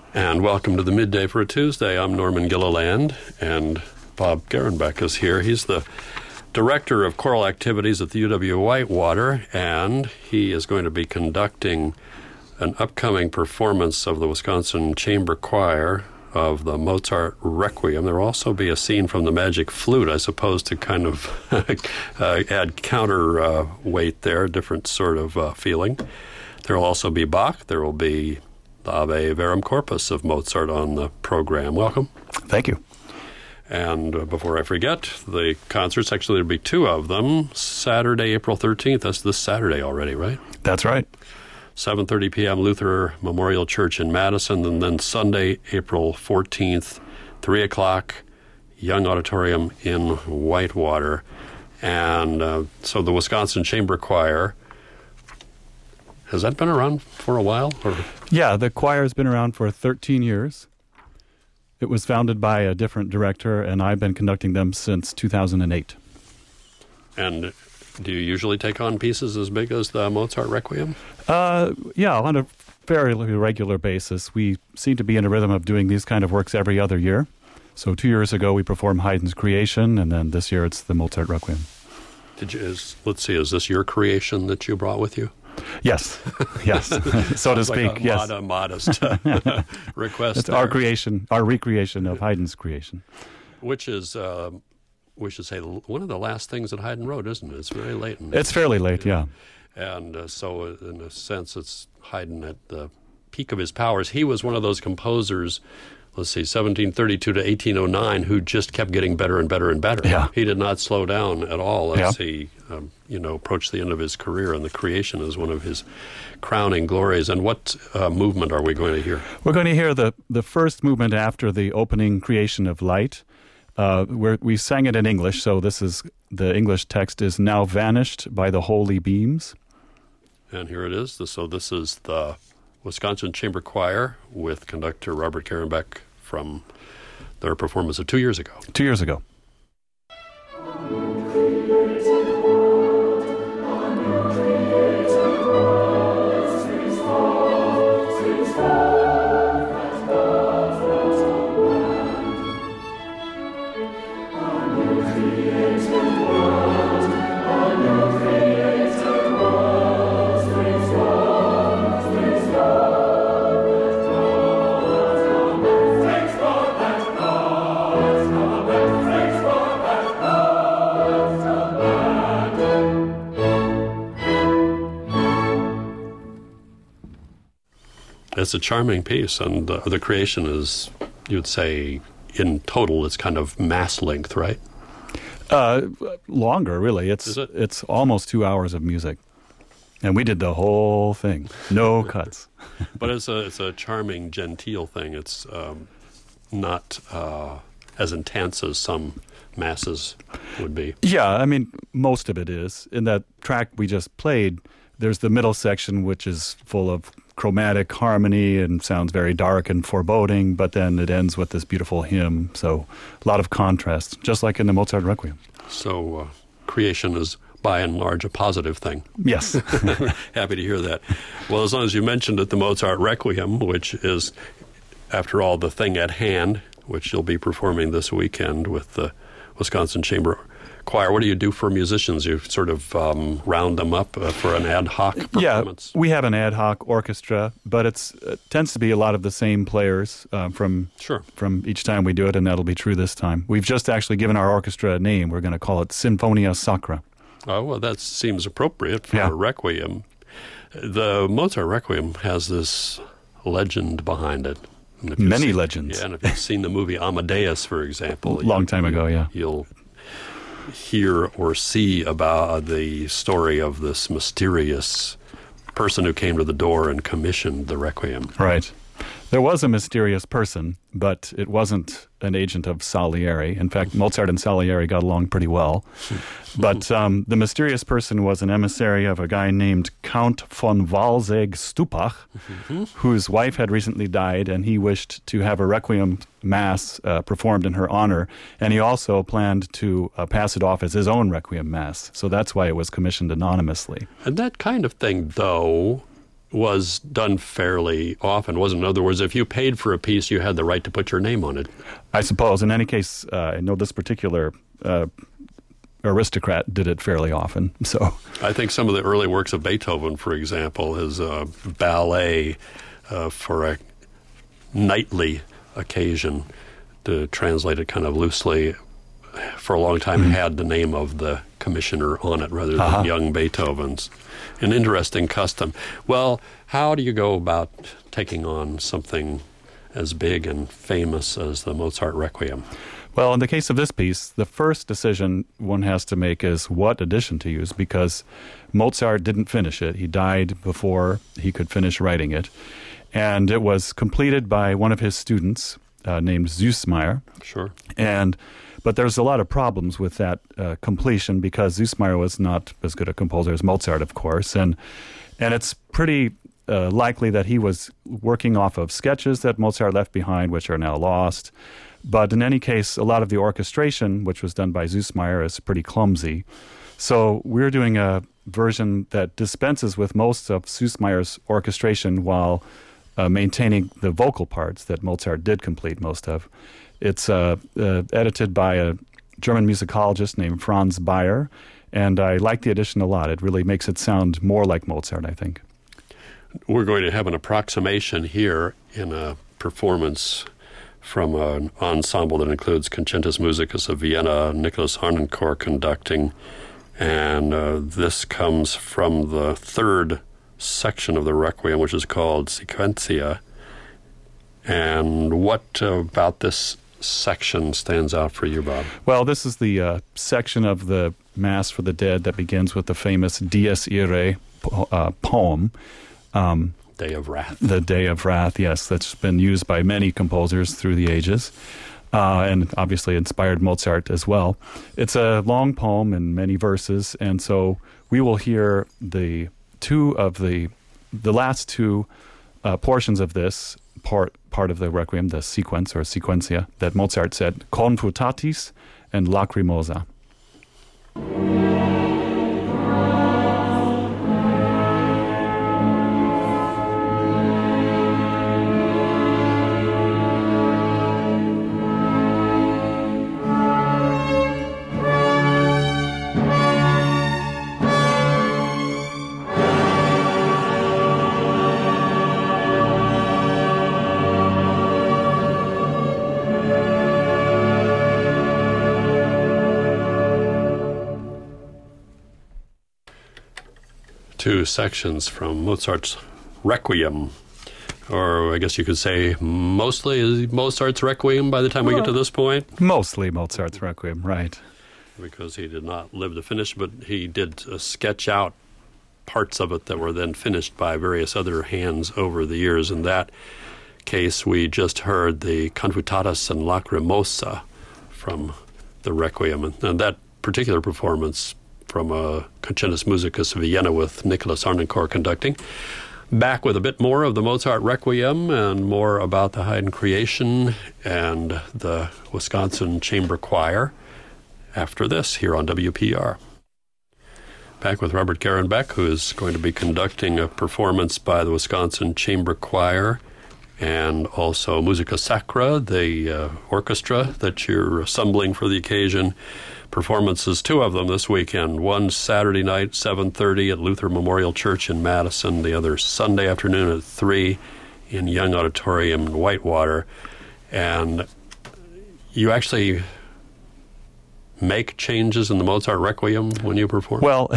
And welcome to the Midday for a Tuesday. I'm Norman Gilliland, and Bob Garenbeck is here. He's the Director of Choral Activities at the UW-Whitewater, and he is going to be conducting an upcoming performance of the Wisconsin Chamber Choir of the Mozart Requiem. There will also be a scene from the Magic Flute, I suppose, to kind of add counter weight there, different sort of feeling. There will also be Bach. There will be the Ave Verum Corpus of Mozart on the program. Welcome. Thank you. And before I forget, the concerts, actually there'll be two of them. Saturday, April 13th. That's this Saturday already, right? That's right. 7:30 p.m. Luther Memorial Church in Madison. And then Sunday, April 14th, 3 o'clock, Young Auditorium in Whitewater. And so the Wisconsin Chamber Choir, has that been around for a while? Or? Yeah, the choir has been around for 13 years. It was founded by a different director, and I've been conducting them since 2008. And do you usually take on pieces as big as the Mozart Requiem? Yeah, on a fairly regular basis. We seem to be in a rhythm of doing these kind of works every other year. So 2 years ago, we performed Haydn's Creation, and then this year it's the Mozart Requiem. Let's see, is this your creation that you brought with you? Yes, yes, so to speak, like yes. Modest request. It's our creation, our recreation of Haydn's Creation. Which is, we should say, one of the last things that Haydn wrote, isn't it? It's very late. It's fairly late, yeah. And so, in a sense, it's Haydn at the peak of his powers. He was one of those composers, let's see, 1732 to 1809, who just kept getting better and better and better. Yeah. He did not slow down at all as he approached the end of his career, and the Creation is one of his crowning glories. And what movement are we going to hear? We're going to hear the first movement after the opening Creation of Light. We sang it in English, so the English text is "Now vanished by the holy beams." And here it is. So this is the Wisconsin Chamber Choir with conductor Robert Garenbeck from their performance of 2 years ago. 2 years ago. It's a charming piece, and the Creation is, you'd say, in total, it's kind of mass length, right? Longer, really. Is it? It's almost 2 hours of music, and we did the whole thing, no cuts. But it's a charming, genteel thing. It's not as intense as some masses would be. Yeah, I mean, most of it is. In that track we just played, there's the middle section, which is full of chromatic harmony and sounds very dark and foreboding, but then it ends with this beautiful hymn. So a lot of contrast, just like in the Mozart Requiem. So Creation is, by and large, a positive thing. Yes. Happy to hear that. Well, as long as you mentioned it, the Mozart Requiem, which is, after all, the thing at hand, which you'll be performing this weekend with the Wisconsin Chamber Choir. What do you do for musicians? You sort of round them up for an ad hoc performance? Yeah, we have an ad hoc orchestra, but it tends to be a lot of the same players from each time we do it, and that'll be true this time. We've just actually given our orchestra a name. We're going to call it Sinfonia Sacra. Oh, well, that seems appropriate for a Requiem. The Mozart Requiem has this legend behind it. Many legends. Yeah, and if you've seen the movie Amadeus, for example. Long time ago, yeah. You'll hear or see about the story of this mysterious person who came to the door and commissioned the Requiem. Right. There was a mysterious person, but it wasn't an agent of Salieri. In fact, Mozart and Salieri got along pretty well. But the mysterious person was an emissary of a guy named Count von Walsegg-Stupach, whose wife had recently died, and he wished to have a requiem mass performed in her honor. And he also planned to pass it off as his own requiem mass. So that's why it was commissioned anonymously. And that kind of thing, though, was done fairly often, wasn't it? In other words, if you paid for a piece, you had the right to put your name on it. I suppose. In any case, I know this particular aristocrat did it fairly often. So I think some of the early works of Beethoven, for example, his ballet for a nightly occasion, to translate it kind of loosely, for a long time had the name of the commissioner on it rather than young Beethoven's. An interesting custom. Well, how do you go about taking on something as big and famous as the Mozart Requiem? Well, in the case of this piece, the first decision one has to make is what edition to use, because Mozart didn't finish it. He died before he could finish writing it. And it was completed by one of his students named Süssmayr. Sure. But there's a lot of problems with that completion, because Süssmayr was not as good a composer as Mozart, of course. And it's pretty likely that he was working off of sketches that Mozart left behind, which are now lost. But in any case, a lot of the orchestration, which was done by Süssmayr, is pretty clumsy. So we're doing a version that dispenses with most of Süssmayr's orchestration while maintaining the vocal parts that Mozart did complete most of. It's edited by a German musicologist named Franz Bayer, and I like the edition a lot. It really makes it sound more like Mozart, I think. We're going to have an approximation here in a performance from an ensemble that includes Concentus Musicus of Vienna, Nicholas Harnoncourt conducting, and this comes from the third section of the Requiem, which is called Sequentia. And what about this section stands out for you, Bob? Well, this is the section of the Mass for the Dead that begins with the famous Dies Irae poem. Day of Wrath. The Day of Wrath, yes. That's been used by many composers through the ages, and obviously inspired Mozart as well. It's a long poem in many verses, and so we will hear the last two portions of this part of the Requiem, the sequence or sequentia, that Mozart said, Confutatis and Lacrimosa. Two sections from Mozart's Requiem, or I guess you could say mostly Mozart's Requiem by the time we get to this point. Mostly Mozart's Requiem, right. Because he did not live to finish, but he did sketch out parts of it that were then finished by various other hands over the years. In that case, we just heard the Confutatis and Lacrimosa from the Requiem, and that particular performance from Concentus Musicus of Vienna with Nicholas Harnoncourt conducting. Back with a bit more of the Mozart Requiem and more about the Haydn creation and the Wisconsin Chamber Choir after this here on WPR. Back with Robert Garenbeck, who is going to be conducting a performance by the Wisconsin Chamber Choir and also Musica Sacra, the orchestra that you're assembling for the occasion. Performances, two of them this weekend. One Saturday night, 7:30 at Luther Memorial Church in Madison. The other Sunday afternoon at 3 in Young Auditorium in Whitewater. And you actually make changes in the Mozart Requiem when you perform? Well,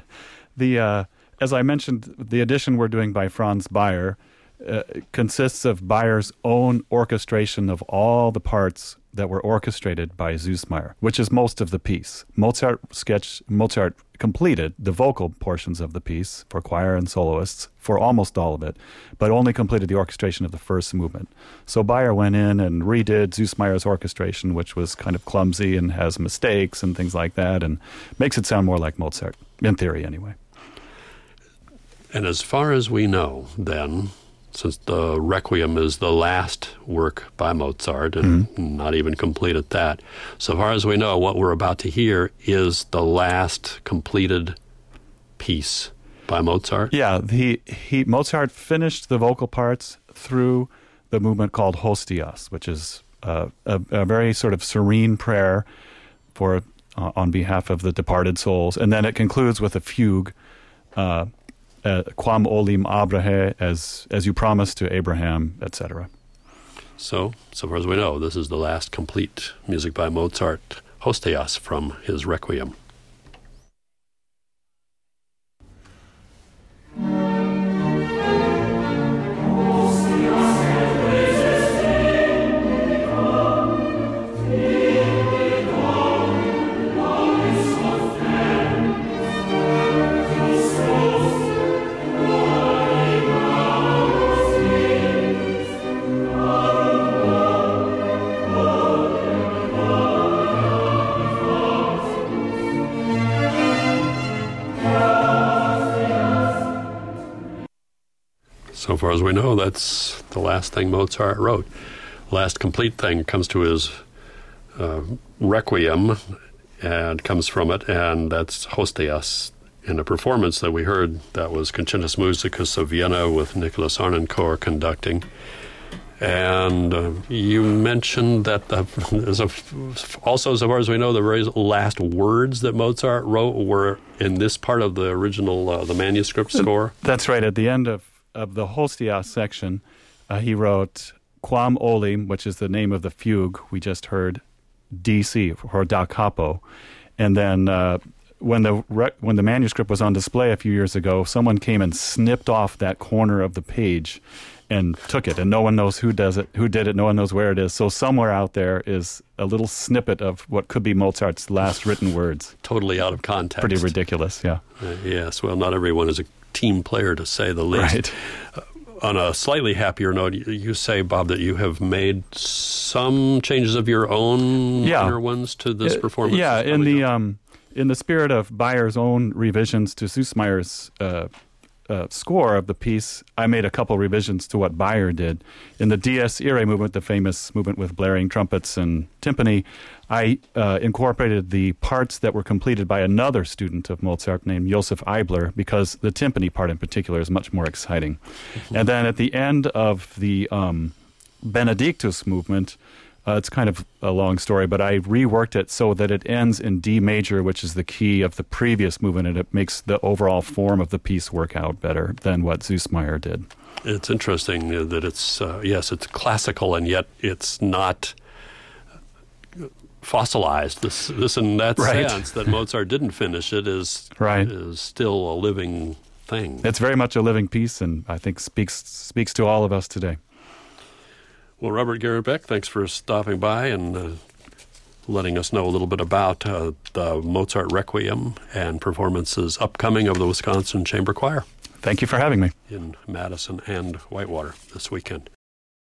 as I mentioned, the edition we're doing by Franz Bayer consists of Bayer's own orchestration of all the parts that were orchestrated by Süssmayr, which is most of the piece. Mozart completed the vocal portions of the piece for choir and soloists for almost all of it, but only completed the orchestration of the first movement. So Bayer went in and redid Süssmayer's orchestration, which was kind of clumsy and has mistakes and things like that, and makes it sound more like Mozart, in theory anyway. And as far as we know, then, since the Requiem is the last work by Mozart, and not even complete at that, so far as we know, what we're about to hear is the last completed piece by Mozart? Yeah, Mozart finished the vocal parts through the movement called Hostias, which is a very sort of serene prayer for on behalf of the departed souls, and then it concludes with a fugue, Quam olim Abrahe, as you promised to Abraham, etc. So far as we know, this is the last complete music by Mozart, Hostias, from his Requiem. So far as we know, that's the last thing Mozart wrote. Last complete thing comes to his Requiem, and comes from it, and that's Hostias. In a performance that we heard, that was Concertus Musicus of Vienna with Nicholas Arnoncourt conducting. And you mentioned that also, so far as we know, the very last words that Mozart wrote were in this part of the original, the manuscript score? That's right. At the end of the Hostias section, he wrote Quam olim, which is the name of the fugue we just heard, DC, or da capo. And then when the manuscript was on display a few years ago, someone came and snipped off that corner of the page and took it, and no one knows who did it, no one knows where it is. So somewhere out there is a little snippet of what could be Mozart's last written words. Totally out of context. Pretty ridiculous, yeah. Yes, well, not everyone is a team player, to say the least. Right. On a slightly happier note, you say, Bob, that you have made some changes of your own, minor ones, to this performance. Yeah, in the spirit of Bayer's own revisions to Süssmayer's score of the piece, I made a couple revisions to what Bayer did. In the Dies Irae movement, the famous movement with blaring trumpets and timpani, I incorporated the parts that were completed by another student of Mozart named Josef Eibler, because the timpani part in particular is much more exciting. Mm-hmm. And then at the end of the Benedictus movement, it's kind of a long story, but I reworked it so that it ends in D major, which is the key of the previous movement, and it makes the overall form of the piece work out better than what Süssmayer did. It's interesting that it's, yes, it's classical, and yet it's not fossilized. This in that sense, that Mozart didn't finish it is still a living thing. It's very much a living piece, and I think speaks to all of us today. Well, Robert Gerenbeck, thanks for stopping by and letting us know a little bit about the Mozart Requiem and performances upcoming of the Wisconsin Chamber Choir. Thank you for having me. In Madison and Whitewater this weekend.